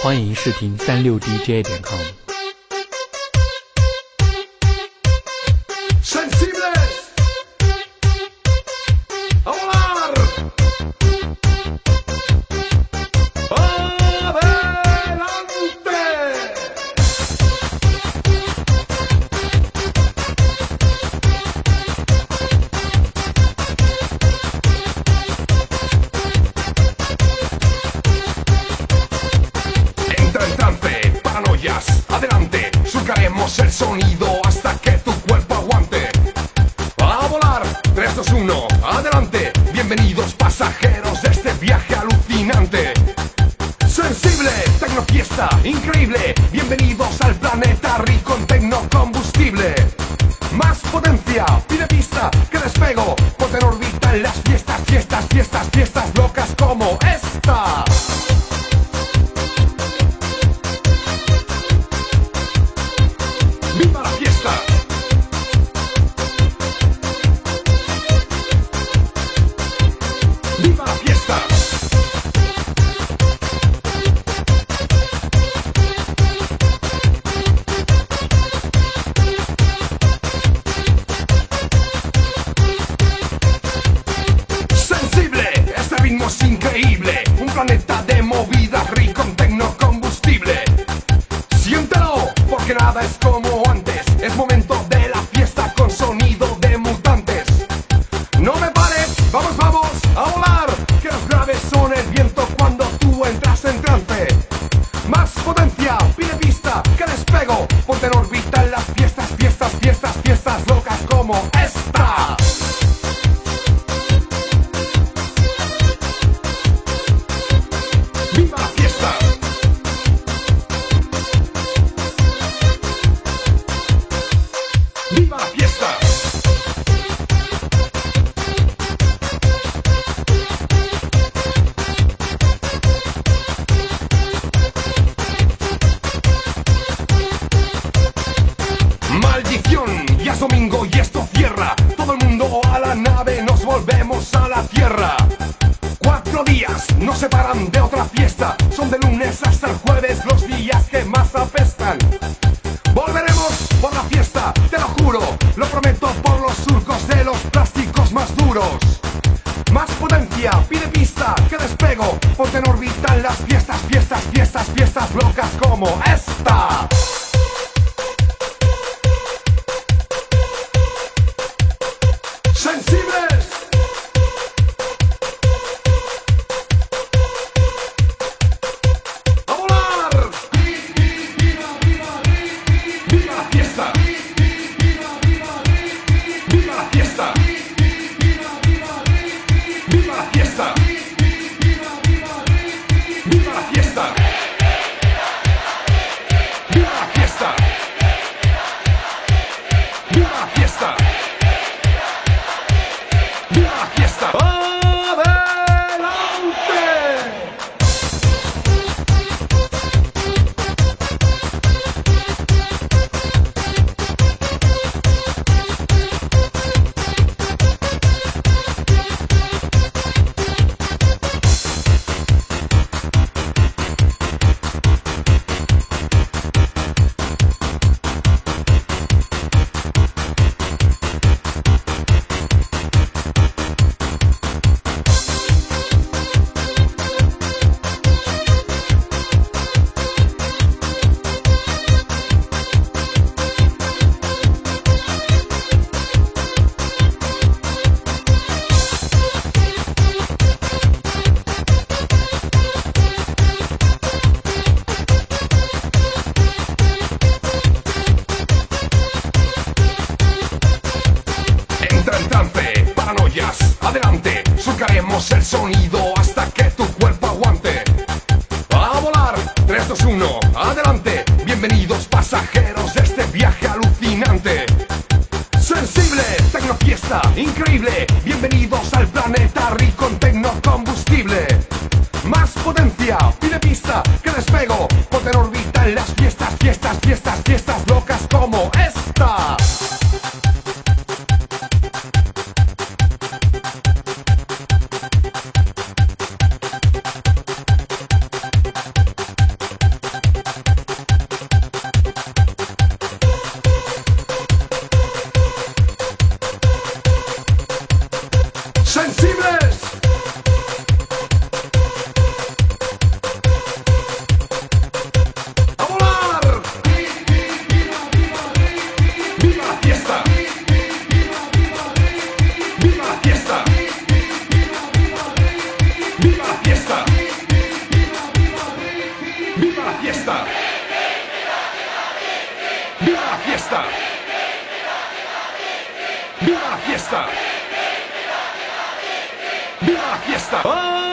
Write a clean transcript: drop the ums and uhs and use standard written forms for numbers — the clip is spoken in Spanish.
欢迎视频36DJ.com。 Adelante, surcaremos el sonido hasta que tu cuerpo aguante. A volar, 3, 2, 1, adelante. Bienvenidos pasajeros de este viaje alucinante. Sensible, tecnofiesta, increíble. Bienvenidos al planeta rico en tecnocombustible. Más potencia, pide pista, que despego. Ponte en órbita en las fiestas, fiestas, fiestas, fiestas locas como esta. ¡Viva la fiesta! ¡Viva la fiesta! Sensible, este ritmo es increíble. Un planeta de movidas rico en tecnocombustible. Siéntelo, porque nada es como antes. Es momento de la fiesta con sonido de mutantes. No me pares, vamos, vamos a volar. Que los graves son el viento cuando tú entras en trance. Más potencia, pide pista, que despego. Ponte en órbita en las fiestas, fiestas, fiestas, fiestas locas como esta. ¡Viva la fiesta! ¡Viva la fiesta! Maldición, ya es domingo y esto cierra. Todo el mundo a la nave, nos volvemos a la tierra. 4 días nos separan de otra fiesta. Son de lunes hasta el jueves los días que más apestan. Volveremos por la fiesta, te lo juro. Lo prometo por los surcos de los plásticos más duros. Más potencia, pide pista, que despego. Ponte en órbita en las fiestas, fiestas, fiestas, fiestas locas como esta. ¡Sensibles! ¡A volar! ¡Viva la fiesta! ¡Viva la fiesta! ¡Viva la fiesta! ¡Viva la fiesta! ¡Viva la fiesta! ¡Viva la fiesta! ¡Viva la fiesta! ¡Adelante! Entra en trance, paranoias, adelante. Surcaremos el sonido hasta que tu cuerpo aguante. A volar, 3, 2, 1, adelante. Bienvenidos pasajeros de este viaje alucinante. Sensible, tecnofiesta, increíble. Bienvenidos al planeta rico en tecnocombustible. Más potencia, pide pista, que despego. Ponte en órbita en las fiestas, fiestas, fiestas, fiestas locas como esta. ¡Viva la fiesta! ¡Viva la fiesta! ¡Oh!